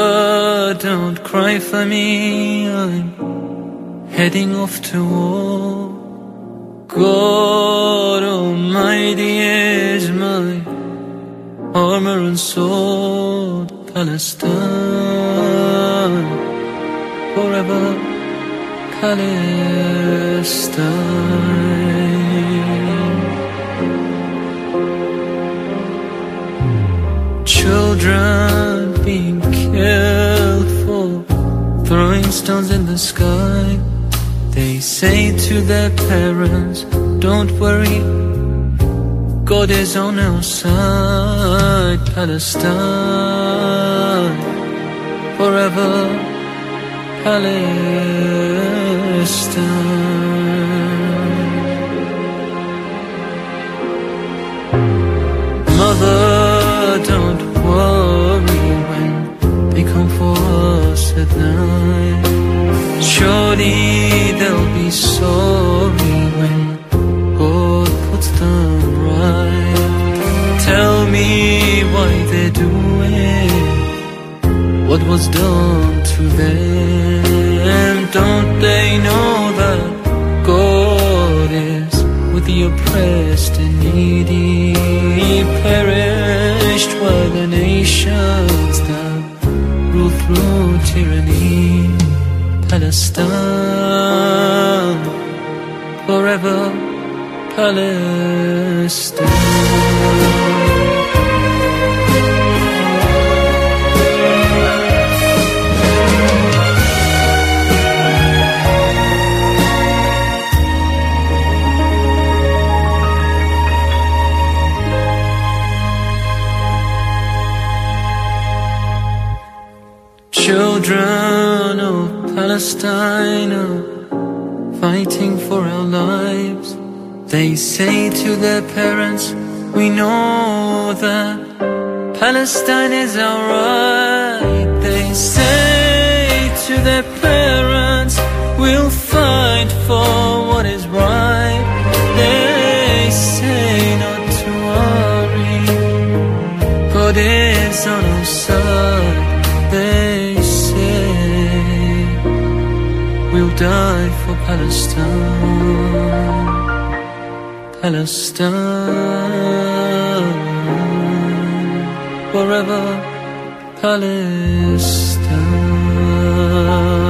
Mother, don't cry for me, I'm heading off to war. God Almighty is my armor and sword. Palestine, forever Palestine. Children being killed for throwing stones in the sky. They say to their parents, don't worry, God is on our side. Palestine, forever Palestine. Mother, don't worry when they come for us at night. Surely they'll be sorry when God puts them right. Tell me why they're doing what was done to them. Don't they know that God is with the oppressed and needy? Perished were the nations that rule through tyranny. Palestine, forever Palestine. Children of Palestine are fighting for our lives. They say to their parents, we know that Palestine is our right. They say to their parents, we'll fight for what is right. They say not to worry, God is on our side. They we'll die for Palestine, Palestine, forever Palestine.